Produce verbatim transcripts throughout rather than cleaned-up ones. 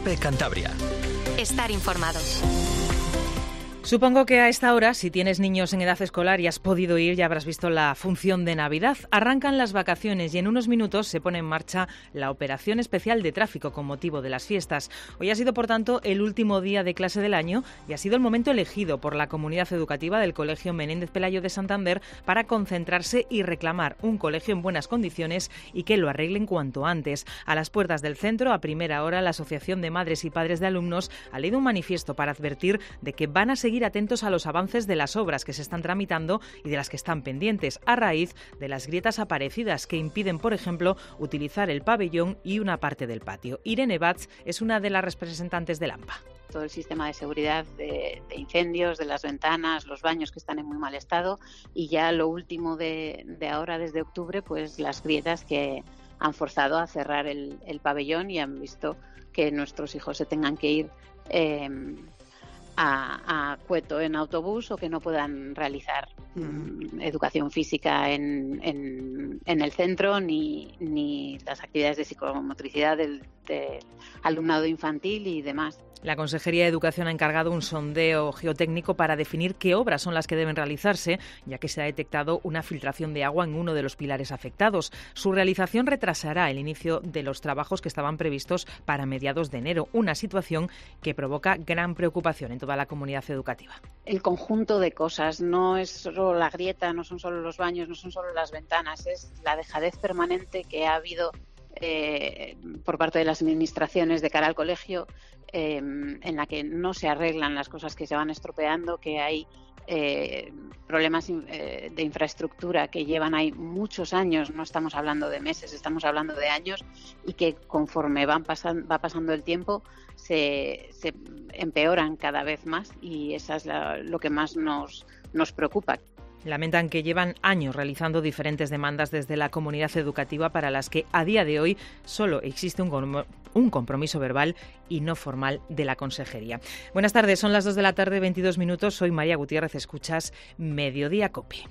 COPE Cantabria. Estar informados. Supongo que a esta hora, si tienes niños en edad escolar y has podido ir, ya habrás visto la función de Navidad. Arrancan las vacaciones y en unos minutos se pone en marcha la operación especial de tráfico con motivo de las fiestas. Hoy ha sido, por tanto, el último día de clase del año y ha sido el momento elegido por la comunidad educativa del Colegio Menéndez Pelayo de Santander para concentrarse y reclamar un colegio en buenas condiciones y que lo arreglen cuanto antes. A las puertas del centro, a primera hora, la Asociación de Madres y Padres de Alumnos ha leído un manifiesto para advertir de que van a seguir seguir atentos a los avances de las obras que se están tramitando y de las que están pendientes, a raíz de las grietas aparecidas que impiden, por ejemplo, utilizar el pabellón y una parte del patio. Irene Batz es una de las representantes del AMPA. Todo el sistema de seguridad de, de incendios, de las ventanas, los baños que están en muy mal estado y ya lo último de, de ahora, desde octubre, pues las grietas que han forzado a cerrar el, el pabellón y han visto que nuestros hijos se tengan que ir eh, A, a Cueto en autobús o que no puedan realizar mm, educación física en, en, en el centro ni, ni las actividades de psicomotricidad del, del alumnado infantil y demás. La Consejería de Educación ha encargado un sondeo geotécnico para definir qué obras son las que deben realizarse, ya que se ha detectado una filtración de agua en uno de los pilares afectados. Su realización retrasará el inicio de los trabajos que estaban previstos para mediados de enero, una situación que provoca gran preocupación en toda la comunidad educativa. El conjunto de cosas, no es solo la grieta, no son solo los baños, no son solo las ventanas, es la dejadez permanente que ha habido Eh, por parte de las administraciones de cara al colegio, eh, en la que no se arreglan las cosas que se van estropeando, que hay eh, problemas eh, de infraestructura que llevan ahí muchos años, no estamos hablando de meses, estamos hablando de años y que conforme van pasan, va pasando el tiempo se, se empeoran cada vez más y eso es la, lo que más nos, nos preocupa. Lamentan que llevan años realizando diferentes demandas desde la comunidad educativa para las que a día de hoy solo existe un, un compromiso verbal y no formal de la Consejería. Buenas tardes, son las dos de la tarde, veintidós minutos. Soy María Gutiérrez, escuchas Mediodía COPE.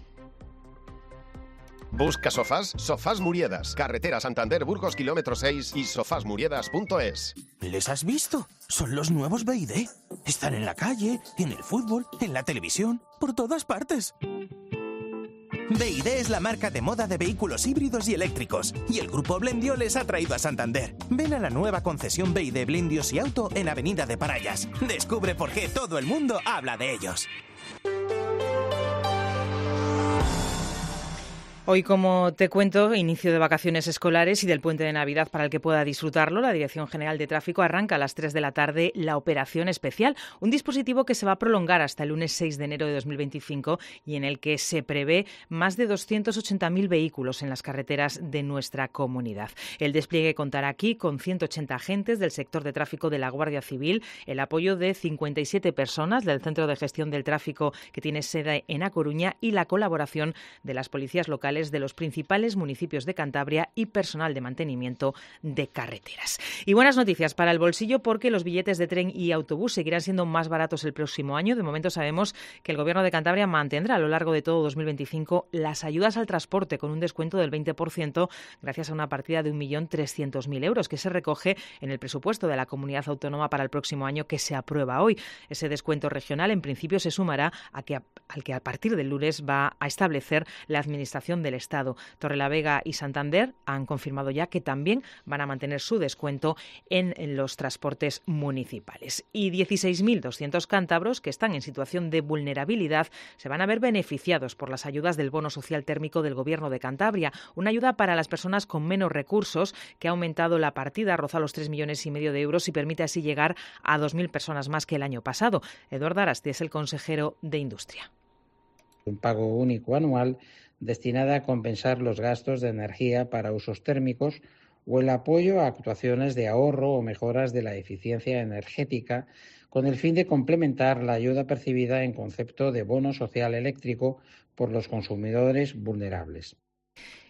Busca sofás, Sofás Muriedas, carretera Santander Burgos kilómetro seis y sofás muriedas punto es. ¿Les has visto? Son los nuevos B y D. Están en la calle, en el fútbol, en la televisión, por todas partes. B y D es la marca de moda de vehículos híbridos y eléctricos y el grupo Blendio les ha traído a Santander. Ven a la nueva concesión B y D Blendios y Auto en Avenida de Parayas. Descubre por qué todo el mundo habla de ellos. Hoy, como te cuento, inicio de vacaciones escolares y del puente de Navidad para el que pueda disfrutarlo. La Dirección General de Tráfico arranca a las tres de la tarde la operación especial, un dispositivo que se va a prolongar hasta el lunes seis de enero de dos mil veinticinco y en el que se prevé más de doscientos ochenta mil vehículos en las carreteras de nuestra comunidad. El despliegue contará aquí con ciento ochenta agentes del sector de tráfico de la Guardia Civil, el apoyo de cincuenta y siete personas del Centro de Gestión del Tráfico que tiene sede en A Coruña y la colaboración de las policías locales de los principales municipios de Cantabria y personal de mantenimiento de carreteras. Y buenas noticias para el bolsillo porque los billetes de tren y autobús seguirán siendo más baratos el próximo año. De momento sabemos que el Gobierno de Cantabria mantendrá a lo largo de todo dos mil veinticinco las ayudas al transporte con un descuento del veinte por ciento gracias a una partida de un millón trescientos mil euros que se recoge en el presupuesto de la comunidad autónoma para el próximo año que se aprueba hoy. Ese descuento regional en principio se sumará a que, al que a partir del lunes va a establecer la Administración del Estado. Torrelavega y Santander han confirmado ya que también van a mantener su descuento en, en los transportes municipales. Y dieciséis mil doscientos cántabros que están en situación de vulnerabilidad se van a ver beneficiados por las ayudas del bono social térmico del Gobierno de Cantabria, una ayuda para las personas con menos recursos que ha aumentado la partida, roza los tres millones y medio de euros y permite así llegar a dos mil personas más que el año pasado. Eduardo Arasti es el consejero de Industria. Un pago único anual destinada a compensar los gastos de energía para usos térmicos o el apoyo a actuaciones de ahorro o mejoras de la eficiencia energética con el fin de complementar la ayuda percibida en concepto de bono social eléctrico por los consumidores vulnerables.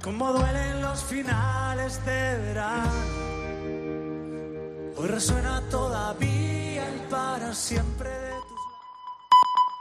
Cómo duelen los finales de verano. Hoy resuena todavía el para siempre.